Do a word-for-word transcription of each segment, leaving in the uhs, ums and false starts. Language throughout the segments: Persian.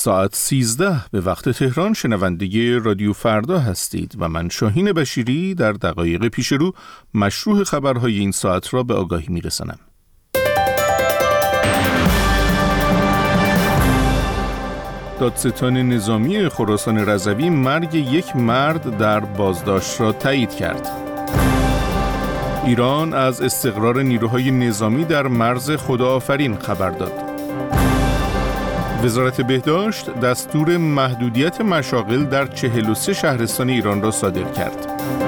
ساعت سیزده به وقت تهران شنونده رادیو فردا هستید و من شاهین بشیری در دقایق پیش رو مشروع خبرهای این ساعت را به آگاهی میرسانم. دادستان نظامی خراسان رضوی مرگ یک مرد در بازداشت را تایید کرد. ایران از استقرار نیروهای نظامی در مرز خداآفرین خبر داد. وزارت بهداشت دستور محدودیت مشاغل در چهل و سه شهرستان ایران را صادر کرد.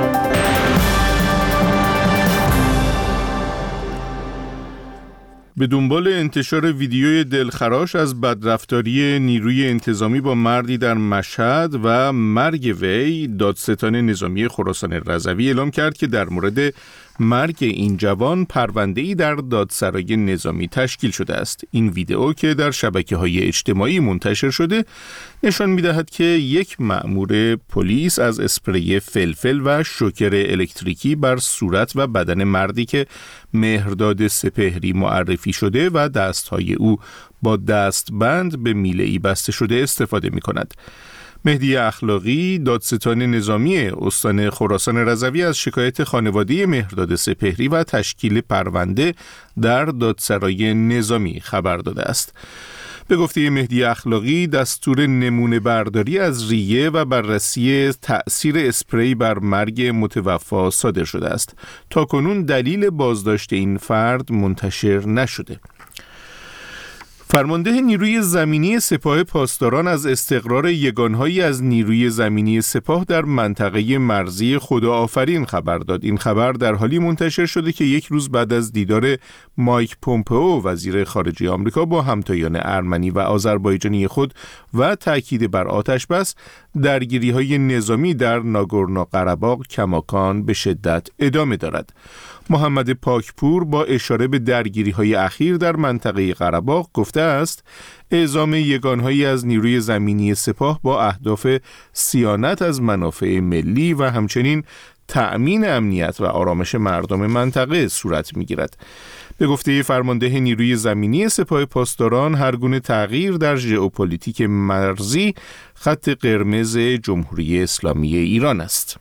به دنبال انتشار ویدیوی دلخراش از بدرفتاری نیروی انتظامی با مردی در مشهد و مرگ وی، دادستان نظامی خراسان رضوی اعلام کرد که در مورد مرگ این جوان پرونده‌ای در دادسرای نظامی تشکیل شده است. این ویدئو که در شبکه‌های اجتماعی منتشر شده نشان می‌دهد که یک مأمور پلیس از اسپری فلفل و شوکر الکتریکی بر صورت و بدن مردی که مهرداد سپهری معرفی شده و دست‌های او با دستبند به میله‌ای بسته شده استفاده می‌کند. مهدی اخلاقی، دادستان نظامی استان خراسان رضوی، از شکایت خانواده مهرداد سپهری و تشکیل پرونده در دادسرای نظامی خبر داده است. به گفته مهدی اخلاقی، دستور نمونه برداری از ریه و بررسی تأثیر اسپری بر مرگ متوفی صادر شده است. تاکنون دلیل بازداشت این فرد منتشر نشده. فرمانده نیروی زمینی سپاه پاسداران از استقرار یگانهایی از نیروی زمینی سپاه در منطقه مرزی خداآفرین خبر داد. این خبر در حالی منتشر شده که یک روز بعد از دیدار مایک پومپئو وزیر خارجه آمریکا با همتایان ارمنی و آذربایجانی خود و تأکید بر آتشبس، درگیری‌های نظامی در ناگورنو قره‌باغ کماکان به شدت ادامه دارد. محمد پاکپور با اشاره به درگیری‌های اخیر در منطقه قره‌باغ گفته است اعزام یگانهایی از نیروی زمینی سپاه با اهداف صیانت از منافع ملی و همچنین تأمین امنیت و آرامش مردم منطقه صورت می‌گیرد. به گفته فرمانده نیروی زمینی سپاه پاسداران، هر گونه تغییر در ژئوپلیتیک مرزی خط قرمز جمهوری اسلامی ایران است.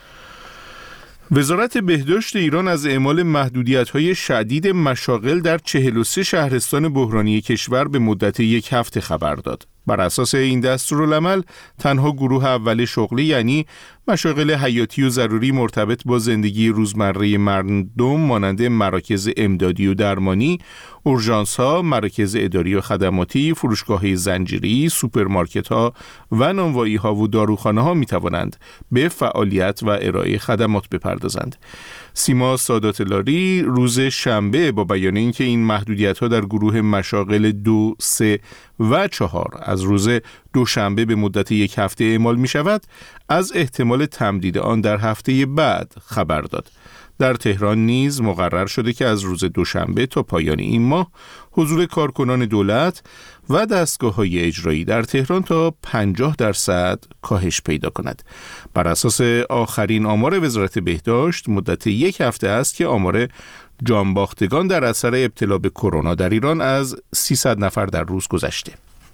وزارت بهداشت ایران از اعمال محدودیت‌های شدید مشاغل در چهل و سه شهرستان بحرانی کشور به مدت یک هفته خبر داد. بر اساس این دستورالعمل تنها گروه اول شغلی، یعنی مشاغل حیاتی و ضروری مرتبط با زندگی روزمره مردم مانند مراکز امدادی و درمانی، اورژانس‌ها، مراکز اداری و خدماتی، فروشگاه‌های زنجیری، سوپرمارکت‌ها و نانوایی‌ها و داروخانه‌ها می‌توانند به فعالیت و ارائه خدمات بپردازند. سیما سادات‌لاری روز شنبه با بیان اینکه این محدودیت‌ها در گروه مشاغل دو، سه و چهار از روز دوشنبه به مدت یک هفته اعمال می شود، از احتمال تمدید آن در هفته بعد خبر داد. در تهران نیز مقرر شده که از روز دوشنبه تا پایان این ماه حضور کارکنان دولت و دستگاه‌های اجرایی در تهران تا پنجاه درصد کاهش پیدا کند. بر اساس آخرین آمار وزارت بهداشت، مدت یک هفته است که آمار جانباختگان در اثر ابتلا به کرونا در ایران از سیصد نفر در روز گذشته.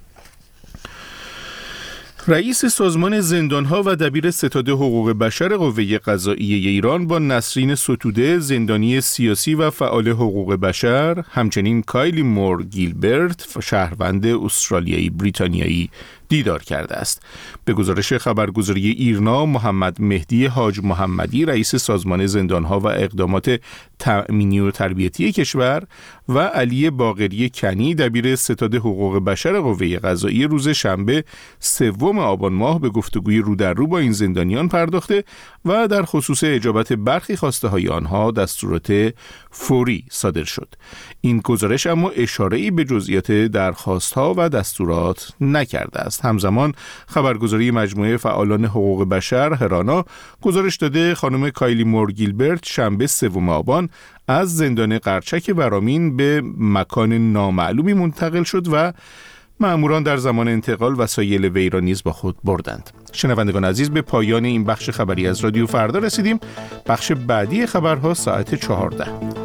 رئیس سازمان زندانها و دبیر ستاد حقوق بشر قوه قضاییه ایران با نسرین ستوده، زندانی سیاسی و فعال حقوق بشر، همچنین کایلی مور گیلبرت، شهروند استرالیایی بریتانیایی، دیدار کرده است. به گزارش خبرگزاری ایرنا، محمد مهدی حاج محمدی، رئیس سازمان زندانها و اقدامات تأمینی و تربیتی کشور، و علی باقری کنی، دبیر ستاد حقوق بشر قوه قضاییه، روز شنبه سوم آبان ماه به گفتگوی رو در رو با این زندانیان پرداخته و در خصوص اجابت برخی خواسته های آنها دستورات فوری صادر شد. این گزارش اما اشاره‌ای به جزئیات درخواست‌ها و دستورات نکرده است. همزمان خبرگزاری مجموعه فعالان حقوق بشر هرانا گزارش داده خانم کایلی مور گیلبرت شنبه سوم آبان از زندان قرچک ورامین به مکان نامعلومی منتقل شد و مأموران در زمان انتقال وسایل وی را نیز با خود بردند. شنوندگان عزیز، به پایان این بخش خبری از رادیو فردا رسیدیم. بخش بعدی خبرها ساعت چهارده.